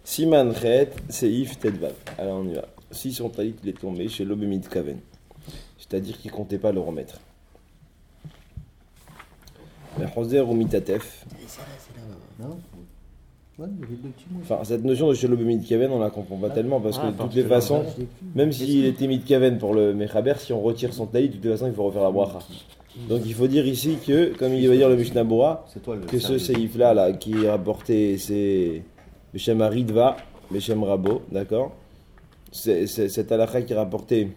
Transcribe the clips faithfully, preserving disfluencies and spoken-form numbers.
Siman Chet, Seif Tedvav. Alors on y va. Si son talit il est tombé chez l'Obemid Kaven, c'est-à-dire qu'il ne comptait pas le remettre. Mais Choser ou Mitatef. Non. Ouais, il y avait deux petits mots. Enfin, cette notion de chez l'Obemid Kaven, on la comprend pas tellement parce que Ah, de parce toutes les que façons, là, je l'ai plus. même s'il était Midkaven pour le Mechaber, si on retire son talit, de toutes les façons, il faut refaire la bracha. Donc il faut dire ici que, comme il va dire le Mishnah Bora, C'est toi le que ce service. séif là, là qui est rapporté, c'est Beshem Haridva, Beshem Rabo, d'accord. C'est, c'est, cette halakha qui est rapportée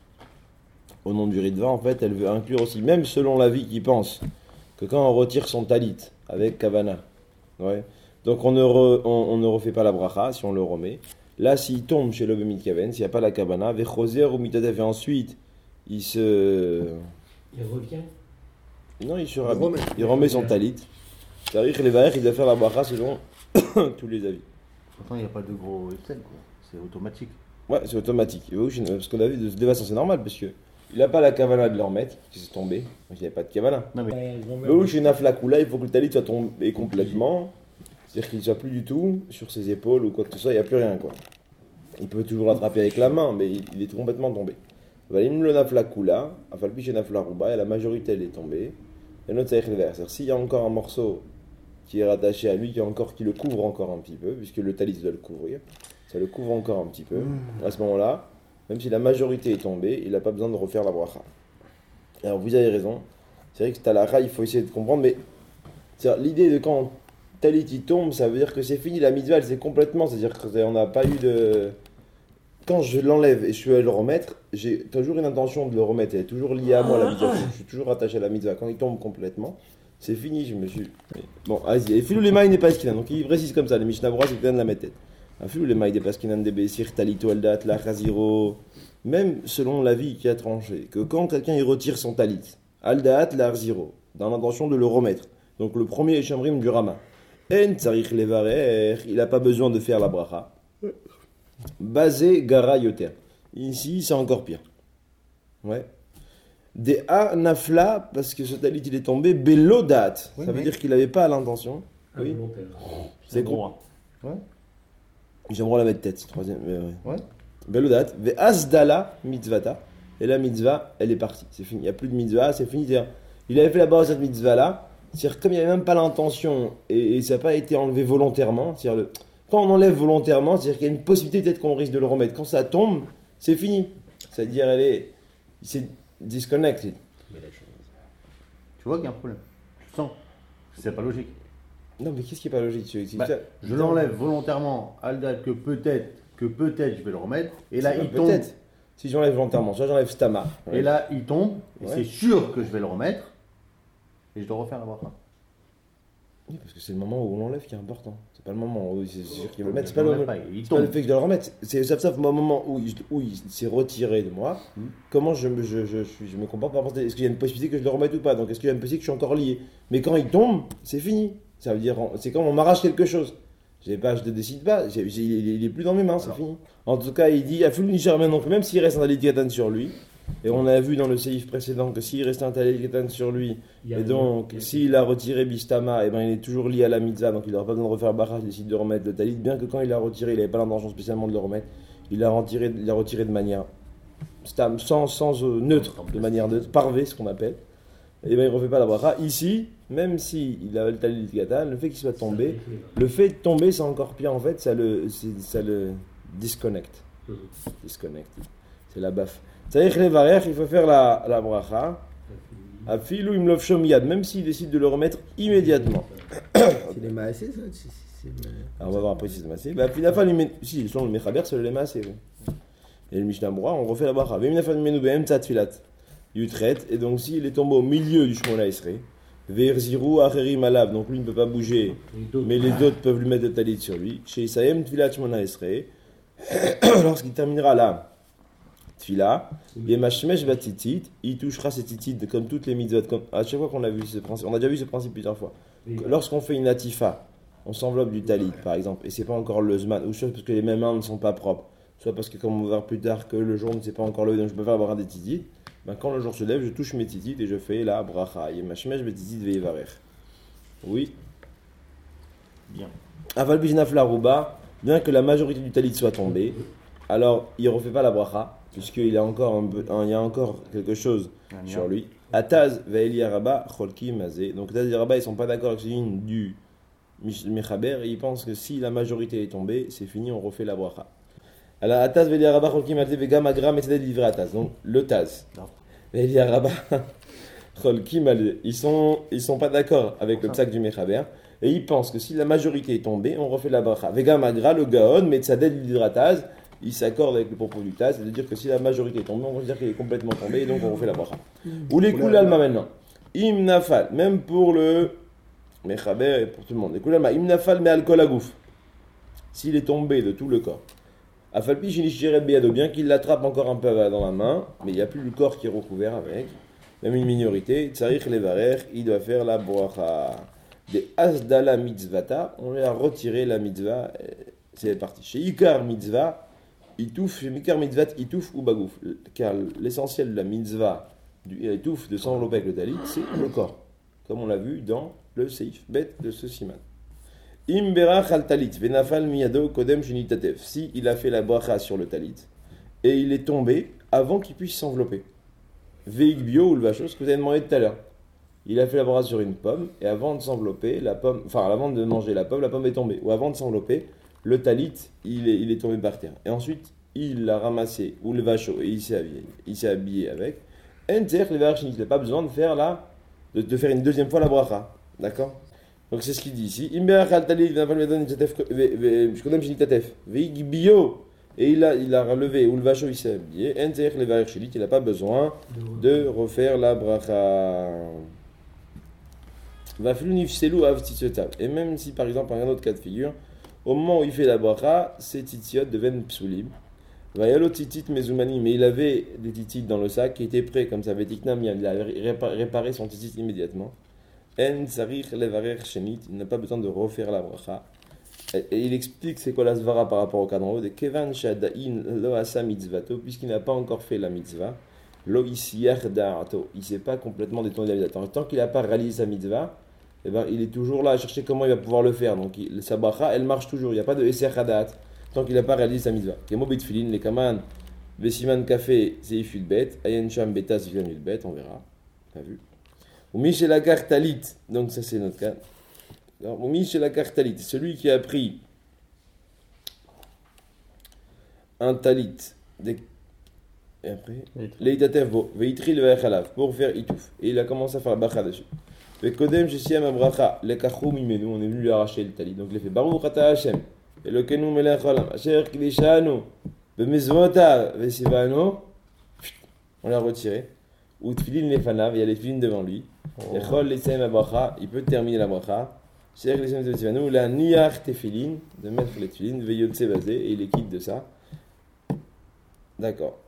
au nom du Ridva, en fait, elle veut inclure aussi, même selon l'avis qui pense que quand on retire son talit avec Kavana, ouais, donc on ne, re, on, on ne refait pas la bracha si on le remet. Là, s'il tombe chez l'Obemid Kaven, s'il n'y a pas la Kavana, Vechoser ou Mitadef, et ensuite il se. Il revient. Non, il se Il rhabille. remet. Il remet son talit. C'est-à-dire que les vaïrs, il doit faire la bracha selon tous les avis. Pourtant, il n'y a pas de gros Excel, quoi. C'est automatique. Ouais, c'est automatique. Et oui, parce qu'on a vu de toute façon, c'est normal, parce que il n'a pas la kavana de le remettre, qui s'est tombé, donc il n'y avait pas de kavana. Non, mais Mais oui, chez Naflakula, il faut que le talit soit tombé complètement, c'est-à-dire qu'il ne soit plus du tout sur ses épaules ou quoi que ce soit, il n'y a plus rien, quoi. Il peut toujours l'attraper avec la main, mais il, il est complètement tombé. Valim le Naflakula, Afalpi chez Naflaruba, et la majorité elle est tombée. Et notre c'est c'est-à-dire s'il y a encore un morceau qui est rattaché à lui, qui, est encore, qui le couvre encore un petit peu, puisque le talit doit le couvrir, ça le couvre encore un petit peu. À ce moment-là, même si la majorité est tombée, il n'a pas besoin de refaire la bracha. Alors vous avez raison, c'est vrai que talakha, il faut essayer de comprendre, mais c'est-à-dire, l'idée de quand talit il tombe, ça veut dire que c'est fini, la mitzvah elle c'est complètement, c'est-à-dire qu'on n'a pas eu de... Quand je l'enlève et je vais le remettre, j'ai toujours une intention de le remettre, elle est toujours liée à moi la mitzvah, je suis toujours attaché à la mitzvah. Quand il tombe complètement, c'est fini, je me suis... Bon, vas-y, et filou les mailles n'est pas skinan, donc il précise comme ça, les Mishnah Bora c'est que de la mettre tête. Filou les mailles n'est pas skinan de Bessir, Talito, Aldat, la Khaziro, même selon l'avis qui a tranché, que quand quelqu'un il retire son talit, Aldat, la Khaziro, dans l'intention de le remettre, donc le premier échamrim du Rama, En Tsarich Levarer, il n'a pas besoin de faire la bracha. Basé Gara Yoter. Ici, c'est encore pire. Ouais. Des A Nafla, parce que ce talit il est tombé, Belodat. Oui, ça veut mais- dire qu'il n'avait pas l'intention. Oui. Involontaire. C'est gros. gros. Ouais. J'aimerais la mettre tête, troisième. mais ouais. Ouais. Belodat. Ve Asdala Mitzvata. Et la mitzvah, elle est partie. C'est fini. Il n'y a plus de mitzvah, c'est fini. C'est-à-dire, il avait fait là-bas cette mitzvah-là. C'est-à-dire, comme il n'y avait même pas l'intention et, et ça n'a pas été enlevé volontairement, c'est-à-dire, le, quand on enlève volontairement, c'est-à-dire qu'il y a une possibilité peut-être qu'on risque de le remettre. Quand ça tombe, c'est fini. C'est-à-dire, elle est. C'est disconnected. Tu vois qu'il y a un problème. Tu sens. C'est pas logique. Non, mais qu'est-ce qui n'est pas logique tu- Bah, ça- je l'enlève volontairement à la date que peut-être, que peut-être je vais le remettre. Et là, C'est il pas tombe. peut-être. Si j'enlève volontairement, soit j'enlève Stama. Et là, il tombe. Et Ouais. c'est sûr que je vais le remettre. Et je dois refaire la bracha. Oui, parce que c'est le moment où on l'enlève qui est important. C'est pas le moment où c'est sûr qu'il va le mettre. C'est Je pas le, l'enlève pas, il c'est pas le tombe. fait que je dois le remettre. C'est sauf sauf au moment où il, où il s'est retiré de moi. Hmm. Comment je, me- je, je, je, suis- je me comporte par rapport à- est-ce qu'il y a une possibilité que je le remette ou pas. Donc est-ce qu'il y a une possibilité que je suis encore lié. Mais quand il tombe, c'est fini. Ça veut dire, c'est quand on m'arrache quelque chose. J'ai pas, je ne décide pas. J'ai- j'ai- il, est, il est plus dans mes mains, c'est Alors. fini. En tout cas, il dit, Aful Nisharmen non plus, même s'il reste un talit katan sur lui. Et on a vu dans le séif précédent que s'il reste un talit katan sur lui, Il y a et donc, s'il a retiré Bistama, eh ben, il est toujours lié à la mitzvah, donc il n'aura pas besoin de refaire Bacha, il décide de remettre le talit, bien que quand il l'a retiré, il n'avait pas l'intention spécialement de le remettre, il l'a retiré, il l'a retiré de manière stam, sans, sans euh, neutre, de manière neutre, parvé, ce qu'on appelle, et ben il ne refait pas la Bacha. Ici, même si il avait le talit Gatan, le fait qu'il soit tombé, le fait de tomber, c'est encore pire en fait, ça le, c'est- ça le disconnecte. Disconnecte. C'est la baffe. C'est-à-dire que les varech, il faut faire la, la bracha. Afilou im lov shom yad, même s'il décide de le remettre immédiatement. C'est les maasés, ça c'est- c'est- c'est- Alors on va voir après si c'est massé. Bah, finalement, si, selon le mechaber, c'est le massé. Oui. Et le Mishnah Bora, on refait la bracha. Veminafan menu behem tzatfilat. Yutret. Et donc, s'il est tombé au milieu du Shmona Esrei, Verzirou acherim alav, donc lui ne peut pas bouger, mais les autres peuvent lui mettre le talit sur lui. Chez Isayem tfilat Shmona Esrei, lorsqu'il terminera là, Tfila, Yemashmesh batitit, il touchera ses titites comme toutes les mitzvot. Comme, à chaque fois qu'on a vu ce principe, on a déjà vu ce principe plusieurs fois. Lorsqu'on fait une atifa, on s'enveloppe du talit par exemple, et c'est pas encore le zman, ou soit parce que les mêmes mains ne sont pas propres, soit parce que comme on va voir plus tard que le jour ne s'est pas encore levé, donc je peux pas avoir des titites. Ben, quand le jour se lève, je touche mes titites et je fais la bracha. Yemashmesh batitit veivarech. Oui. Bien. Aval bijnaf la rouba, bien que la majorité du talit soit tombée, alors il ne refait pas la bracha, puisqu'il a encore un, un, il y a encore quelque chose sur lui. Ataz ve'eli araba cholki mazé. Donc Ataz et Rabba, ils ne sont pas d'accord avec une du Mechaber, et ils pensent que si la majorité est tombée, c'est fini, on refait la bracha. Alors Ataz ve'eli araba cholki mazé vegam agra metzeded livre Ataz. Donc le Taz ve'eli araba cholki mazé. Ils sont, ils sont pas d'accord avec le psak du Mechaber. Et ils pensent que si la majorité est tombée, on refait la bracha. Vega magra, le gaon, metzaded l'hydrataz, il s'accorde avec le propos du Taz, c'est-à-dire que si la majorité est tombée, on va dire qu'il est complètement tombé, et donc on refait la bracha. Ou les koulalma maintenant. Im nafal, même pour le mechaber et pour tout le monde. Les koulalma, im nafal me alcool à gouf. S'il est tombé de tout le corps. Afalpi shinisheret beyado, bien qu'il l'attrape encore un peu dans la main, mais il n'y a plus le corps qui est recouvert avec. Même une minorité, tsarich levarer, il doit faire la bracha. Des asdala mitzvata, on lui a retiré la mitzvah, c'est parti. Chez Ikar mitzvah, itouf, chez Ikar mitzvah, itouf ou bagouf. Car l'essentiel de la mitzvah, du itouf, de s'envelopper avec le talit, c'est le corps. Comme on l'a vu dans le seif bête de ce siman. Im berach al talit, venafal miyado kodem shenitatev. Si il a fait la bracha sur le talit, et il est tombé avant qu'il puisse s'envelopper. Veik bio ou le vachos, ce que vous avez demandé tout à l'heure. Il a fait la bracha sur une pomme, et avant de s'envelopper, la pomme, enfin avant de manger la pomme, la pomme est tombée. Ou avant de s'envelopper, le talit, il est, il est tombé par terre. Et ensuite, il l'a ramassé, ou le vacho, et il s'est habillé, il s'est habillé avec. Enter, il n'a pas besoin de faire la, de, de faire une deuxième fois la bracha. D'accord? Donc c'est ce qu'il dit ici. Et il a, il a relevé, ou le vacho, il s'est habillé. Enter, il n'a pas besoin de refaire la bracha. Et même si par exemple, un autre cas de figure, au moment où il fait la bracha, ses titiot deviennent psulim. Vayalo titit mezumani, mais il avait des titites dans le sac qui étaient prêts, comme ça avait tiknam, il a réparé son titit immédiatement. En sarich levarer shenit, il n'a pas besoin de refaire la bracha. Et, et il explique c'est quoi la svara par rapport au cas d'en haut, de kevan shadain lo asa mitzvato, puisqu'il n'a pas encore fait la mitzvah. Lo isiyach da'ato, il ne s'est pas complètement détourné de la mitzvah. Tant qu'il n'a pas réalisé sa mitzvah, eh ben, il est toujours là à chercher comment il va pouvoir le faire. Donc il, sa bracha, elle marche toujours. Il n'y a pas de eser hadat tant qu'il n'a pas réalisé sa mitzvah. Kemo betfilin, les kaman, vesiman café, seif bet, ayen sham beta sifyan bet, on verra. Pas vu. Ou michelakar talit, donc ça c'est notre cas. Ou michelakar talit, celui qui a pris un talit, des... et après, leitatev bo, veitri le vechalav, pour faire itouf. Et il a commencé à faire la bracha dessus. Le kodem jesiem abracha le kachou mimenu, on est venu lui arracher le talit. Donc il a fait baruch ata Hashem Elokeinu melech olam asher kideshanu b'mezvota v'sivanu. On l'a retiré. Ou tfilin lefanav, il y a les tfilin devant lui. Echol lesem abracha, il peut terminer la bracha. Asher kideshanu v'sivanu la niach tefilin, de mettre les tfilin v'yotse basé, et il est quitte de ça. D'accord.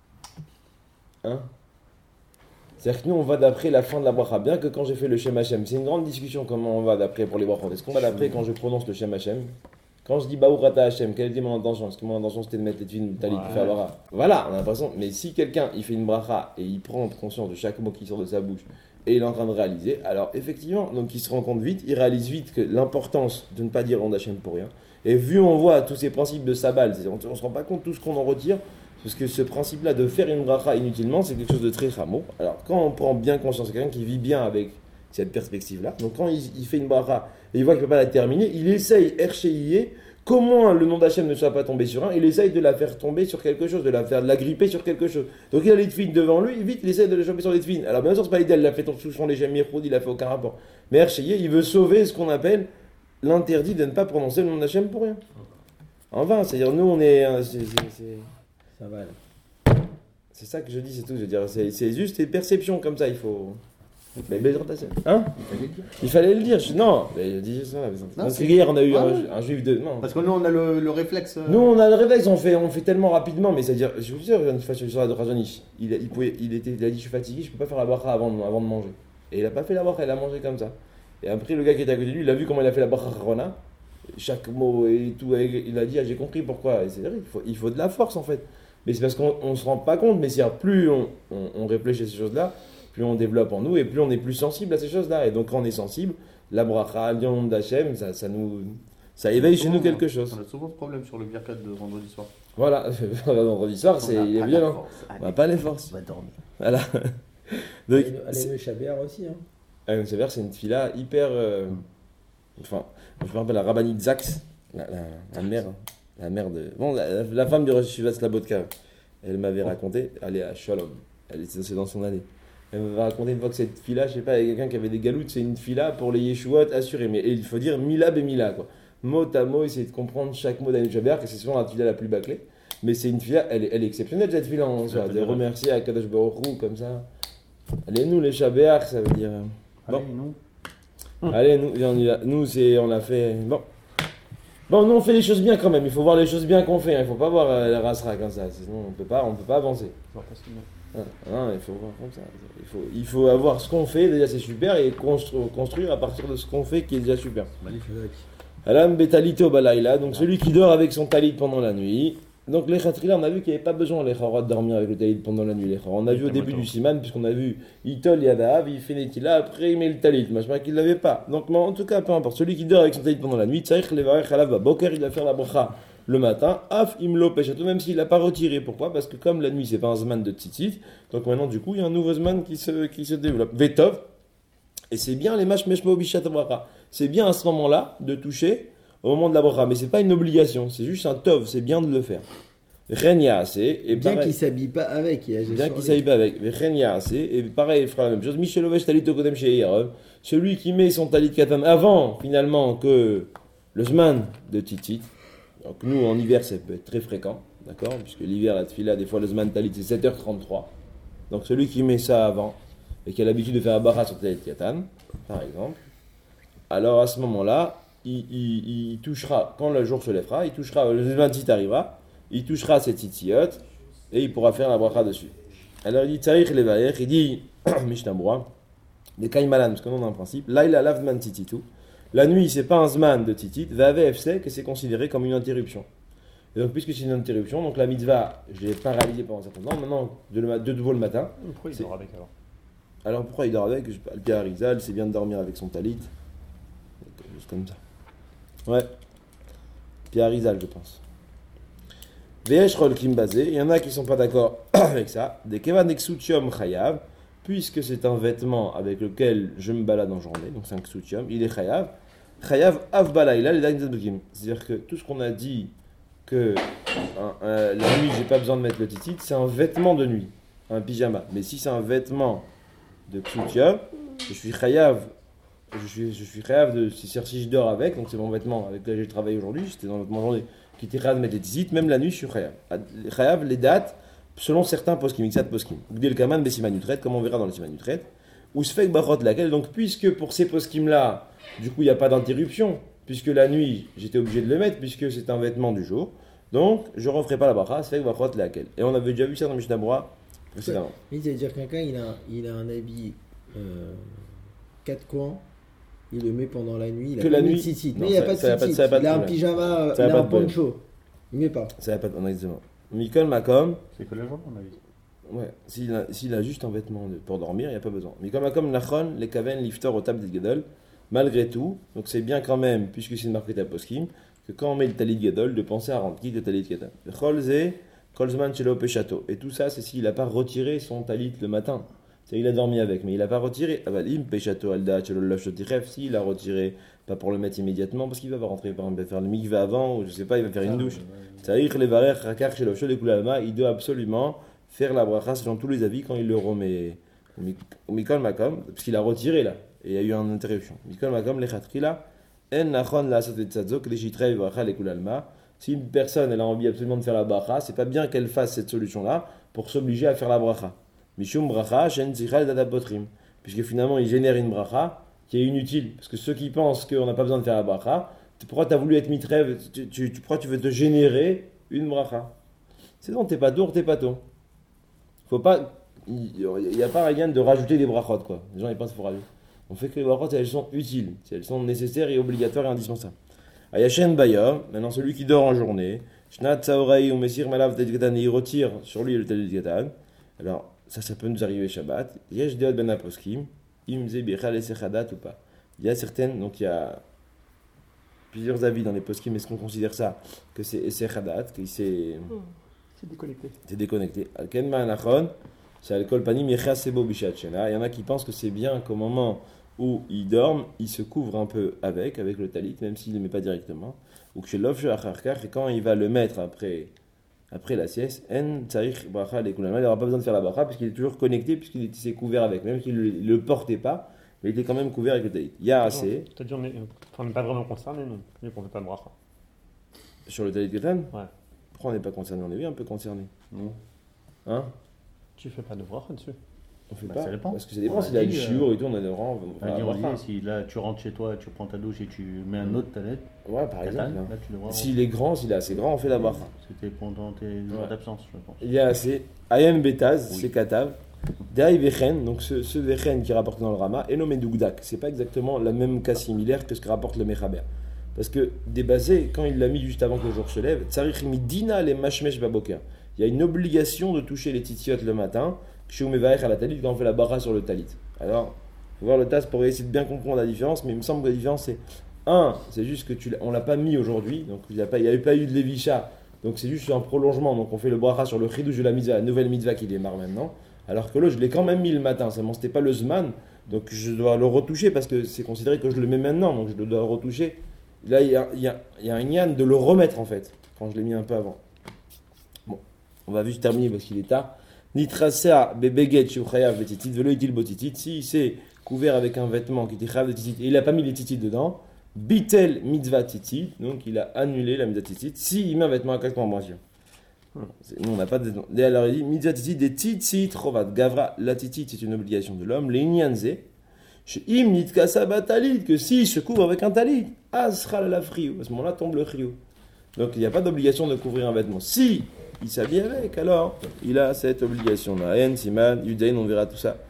Hein? C'est-à-dire que nous, on va d'après la fin de la bracha. Bien que quand j'ai fait le Shem Hashem, c'est une grande discussion comment on va d'après pour les brachot. Est-ce qu'on va d'après quand je prononce le Shem Hashem? Quand je dis Baruch Ata Hashem, quelle était mon intention? Est-ce que mon intention c'était de mettre les tefilin ou le talit pour faire la bracha? Voilà, on a l'impression. Mais si quelqu'un il fait une bracha et il prend conscience de chaque mot qui sort de sa bouche et il est en train de réaliser, alors effectivement, donc il se rend compte vite, il réalise vite que l'importance de ne pas dire Nom Hashem pour rien. Et vu on voit tous ces principes de Sabal, on ne se rend pas compte de tout ce qu'on en retire. Parce que ce principe-là de faire une bracha inutilement, c'est quelque chose de très rameau. Alors, quand on prend bien conscience, c'est quelqu'un qui vit bien avec cette perspective-là. Donc, quand il, il fait une bracha et il voit qu'il ne peut pas la terminer, il essaye, erchéier, comment le nom d'Hachem ne soit pas tombé sur un, il essaye de la faire tomber sur quelque chose, de la faire de la gripper sur quelque chose. Donc, il a les tefilin devant lui, vite, il essaye de le choper sur les tefilin. Alors, bien sûr, c'est pas l'idéal, il l'a fait sous son léger mirpoud, il a fait aucun rapport. Mais erchéier, il veut sauver ce qu'on appelle l'interdit de ne pas prononcer le nom d'Hachem pour rien. En vain, c'est-à-dire, nous, on est. C'est, c'est, c'est... Ça va. C'est ça que je dis, c'est tout. Je veux dire, c'est, c'est juste des perceptions comme ça, il faut. Mais hein? Il fallait le dire. Je... Non, mais je dis ça. Non, parce que hier on a eu ah, un, ouais. un juif de. Non. Parce que nous on a le, le réflexe. Euh... Nous on a le réflexe, on fait, on fait tellement rapidement, mais c'est-à-dire, je vous dis, une fois sur la Razonich, il, il, pouvait, il, était, il a dit je suis fatigué, je peux pas faire la bracha avant, avant de manger. Et il a pas fait la bracha, il a mangé comme ça. Et après le gars qui était à côté de lui, il a vu comment il a fait la bracha Rona. Chaque mot et tout, il a dit ah, j'ai compris pourquoi. Et c'est vrai, il faut, il faut de la force en fait. Mais c'est parce qu'on ne se rend pas compte, mais c'est plus on, on, on réfléchit à ces choses-là, plus on développe en nous et plus on est plus sensible à ces choses-là. Et donc quand on est sensible, la bracha, le nom d'Hachem, ça, ça, nous, ça éveille chez Souvent, nous quelque chose. On a souvent ce problème sur le birkat de vendredi soir. Voilà, vendredi soir, c'est, On a il est pas violent. la force. On Allez, n'a pas les forces. on va dormir. Voilà. Donc, Allez, c'est- le Chabert aussi. Hein. Ayon Sever, c'est une fila hyper. euh, Enfin, je me rappelle la Rabbani Zax, la, la, la mère. La mère de. Bon, la, la femme du Rosh Yeshiva Slabodka, elle m'avait raconté, elle est à Shalom, elle était c'est dans son année. Elle m'avait raconté une fois que cette fila, je sais pas, il y a quelqu'un qui avait des galoutes, c'est une fila pour les Yeshuot assurés. Mais il faut dire Milab et Mila, quoi. Mot à mot, essayer de comprendre chaque mot d'Ayon Sever, que c'est souvent la fila la plus bâclée. Mais c'est une fila, elle est, elle est exceptionnelle cette fila en soi, fait de de remercier à Kadosh Baruch Hu comme ça. Allez, nous les Shabéach, ça veut dire. Bon. Allez, nous. Allez, nous, on y va. Nous, c'est, on a fait. Bon. Bon, nous, on fait les choses bien quand même. Il faut voir les choses bien qu'on fait. Il ne faut pas voir euh, la rasera comme ça. Sinon, on peut pas, on peut pas avancer. Genre, parce que- Ah, non, il faut voir comme ça. Il faut, il faut avoir ce qu'on fait. Déjà, c'est super. Et construire, construire à partir de ce qu'on fait qui est déjà super. Magnifique. Alam betalito balaïla. Donc, celui qui dort avec son talit pendant la nuit. Donc, les khatrila, on a vu qu'il n'y avait pas besoin, les kharat, de dormir avec le talit pendant la nuit. Les kharat. On a vu au début du siman, puisqu'on a vu Itol Yadav, il fait Netila, après il met le talit. Machma qu'il ne l'avait pas. Donc, mais en tout cas, peu importe. Celui qui dort avec son talit pendant la nuit, Tsaïch Levarech Halav Boker, il va faire la bracha le matin. Af Imlo Peshato, même s'il l'a pas retiré. Pourquoi? Parce que comme la nuit, c'est pas un zman de tzitzit, donc maintenant, du coup, il y a un nouveau zman qui se, qui se développe. Vetov. Et c'est bien les mach meshmo bishat bracha. C'est bien à ce moment-là de toucher au moment de la bracha. Mais c'est pas une obligation. C'est juste un tov. C'est bien de le faire. Renia assez. Et Bien pareil- qu'il s'habille pas avec. Il y a Bien qu'il ne s'habille pas avec. Renia assez. Et pareil, il fera la même chose. Michel Ovesh talit okodem she'irov. Celui qui met son talit katan avant, finalement, que le zman de titit. Donc nous, en hiver, ça peut être très fréquent. D'accord? Puisque l'hiver, la tfila, des fois, le zman talit, c'est sept heures trente-trois. Donc celui qui met ça avant, et qui a l'habitude de faire la bara sur talit katan, par exemple, alors à ce moment-là, il, il- il touchera, quand le jour se lèvera, il touchera, le zman tit arrivera, il touchera cette titiot, et il pourra faire la bracha dessus. Alors il dit, Tsarich levaer, il dit, Mishnah Brura, des Kaimalan, parce qu'on a un principe, Laila lavman tititu, la nuit c'est pas un zman de titit, Vave efsek, et c'est considéré comme une interruption. Et donc puisque c'est une interruption, donc la mitzvah, je l'ai paralysée pendant un certain temps, maintenant de, le, de nouveau le matin. Pourquoi il C'est- dort avec alors? Alors pourquoi il dort avec? Je sais pas, le Pierre Arizal, c'est bien de dormir avec son talit. Quelque chose comme ça. Ouais. Pierre Arizal, je pense. Ve'esh rolkim basé, il y en a qui sont pas d'accord avec ça. Des kevan exutium chayav, puisque c'est un vêtement avec lequel je me balade en journée, donc c'est un exutium, il est chayav. Chayav av balaïla les dagnazadukim. C'est-à-dire que tout ce qu'on a dit que hein, euh, la nuit j'ai pas besoin de mettre le titit, c'est un vêtement de nuit, un pyjama. Mais si c'est un vêtement de exutium, je suis chayav. Je suis, je suis chayav de si, si je dors avec, donc c'est mon vêtement avec lequel j'ai travaillé aujourd'hui, j'étais dans mon journée qui était chayav de mettre des tzitzit, même la nuit je suis chayav. Chayav, les dates, selon certains poskim, mixat poskim. Gdel kaman besiman utret, comme on verra dans le siman utret, ou sfek bachot laquelle, donc puisque pour ces poskim là, du coup il n'y a pas d'interruption, puisque la nuit j'étais obligé de le mettre, puisque c'est un vêtement du jour, donc je ne referai pas la bracha, sfek bachot laquelle. Et on avait déjà vu ça dans Mishnah Brura précédemment. Oui, c'est-à-dire que quelqu'un, il a, il a un habit euh, quatre coins, il le met pendant la nuit, il a Que pas la mis nuit- de tzitzit. non, Mais il n'y a ça- pas de ça y a pas de- tzitzit. ça y a pas de Il a un problème. pyjama, euh, Ça y a il a pas un de problème. poncho. Il met pas. Ça va pas on a exactement. Mikol Makom, C'est que la journée, on a dit. ouais, s'il a, s'il a juste un vêtement de- pour dormir, il n'y a pas besoin. Mikol Makom, Nachon, les Kaven, Liftor, au table des Gadol, malgré tout, donc c'est bien quand même, puisque c'est une marque à poskim, que quand on met le talit gadol, de penser à rendre quitte le talit katan. Cholze, Kolzman Chelo Peshato. Et tout ça, c'est s'il n'a pas retiré son talit le matin. C'est il a dormi avec, mais il n'a pas retiré. Avalim Peshato Alda Chelo Lafshotiref, s'il a retiré, pas pour le mettre immédiatement, parce qu'il va rentrer, par exemple, il va faire le mikveh avant, ou je sais pas, il va faire une douche. Tsaïch levarer rakar Chelo Shel Kulalma, il doit absolument faire la bracha selon tous les avis quand il le remet. Au Mikol Makom, parce qu'il a retiré là, et il y a eu une interruption. Mikol Makom, Lechatrila, En Nachon la Asat et Tzatzok, Leshitrei Bracha Lekulalma. Si une personne elle a envie absolument de faire la bracha, c'est pas bien qu'elle fasse cette solution-là pour s'obliger à faire la bracha. Mishum bracha, shen zichal dadapotrim. Puisque finalement il génère une bracha qui est inutile. Parce que ceux qui pensent qu'on n'a pas besoin de faire la bracha, pourquoi tu as voulu être mitrev, tu, tu, tu, pourquoi tu veux te générer une bracha? C'est bon, t'es pas tour, t'es pas tôt. Faut pas, il n'y a pas rien de rajouter des brachot quoi. Les gens ils pensent qu'il faut rajouter. On fait que les brachot elles sont utiles, elles sont nécessaires et obligatoires et indispensables. Ayashen Baya, maintenant celui qui dort en journée, Shnat Saoraï ou Messir Malav Tedgatan, il retire sur lui le Tedgatan. Alors, ça, ça peut nous arriver Shabbat. Yesh Deod Ben Aposkim, Imze Bichal et Sechadat ou pas. Il y a certaines, donc il y a plusieurs avis dans les poskim. Est-ce qu'on considère ça que c'est Esser Hadat, qu'il s'est C'est déconnecté. c'est déconnecté. Alken Ma'anachon, c'est Alkol Panim Yecha Sebo Bishat Shena. Il y en a qui pensent que c'est bien qu'au moment où il dorme, il se couvre un peu avec, avec le talit, même s'il ne le met pas directement. Ou que chez l'Ofshe Acharkar, et quand il va le mettre après, après la sieste, En Tsarich Bracha Lekulama, il n'aura pas besoin de faire la bracha, puisqu'il est toujours connecté, puisqu'il s'est couvert avec, même qu'il ne le, le portait pas, mais il était quand même couvert avec le talit. Il y a assez, Tu as dit on n'est on n'est pas vraiment concerné, non. Mais qu'on ne fait pas de bracha. sur le talit Ketan, Ouais. pourquoi on n'est pas concerné? On est bien un peu concerné. Non. Hein? Tu fais pas de bracha dessus. On fait Bah, pas. ça dépend. Parce que ça dépend On s'il a a dit, le euh, chiour et tout, on a des rangs. On a dit, Olivier, si là tu rentres chez toi, tu prends ta douche et tu mets un autre talet, Ouais, par exemple. là, hein. tu devras. S'il est grand, s'il est assez grand, on fait la bracha. C'était pendant tes jours Ouais. d'absence, je pense. Il y a assez. Ayem Betaz, Oui. c'est Katav. Dai Vechen, donc ce, ce Vechen qui rapporte dans le Rama, et nommé Dougdak. C'est pas exactement le même cas similaire que ce que rapporte le Mechaber. Parce que des basés, quand il l'a mis juste avant que le jour se lève, Tsarich Midina les Mashmesh Baboker. Il y a une obligation de toucher les titiotes le matin, Kshumevaech à la talit, quand on fait la bara sur le talit. Alors, il faut voir le tas pour essayer de bien comprendre la différence, mais il me semble que la différence c'est un, c'est juste que tu l'as- on l'a pas mis aujourd'hui, donc il n'y a pas, il y avait pas eu de Lévisha, donc c'est juste un prolongement, donc on fait le bracha sur le chidouj de la mitzvah, la nouvelle mitzvah qui démarre maintenant, alors que l'autre je l'ai quand même mis le matin, seulement c'était pas le zman, donc je dois le retoucher parce que c'est considéré que je le mets maintenant, donc je le dois retoucher. Là il y a, il y a- il y a un yann de le remettre en fait, quand je l'ai mis un peu avant. Bon, on va juste terminer parce qu'il est tard. Nitrasea bebeget shuchayav betitit velo itil botitit. Si c'est couvert avec un vêtement qui était chayav de titit et il n'a pas mis les titit dedans, bitel mitzvah titit, donc il a annulé la mitzvah titit. Si il met un vêtement à quatre combinaisons. Nous on n'a pas de. Et alors il dit mitzvah titit des titit rovat gavra. La titit c'est une obligation de l'homme. Les nyanze. Im nitkasa batalit, que s'il se couvre avec un talit, asra la friou. À ce moment-là tombe le friou. Donc il n'y a pas d'obligation de couvrir un vêtement. Si il s'habille avec, alors il a cette obligation-là. En Siman, Yudain, on verra tout ça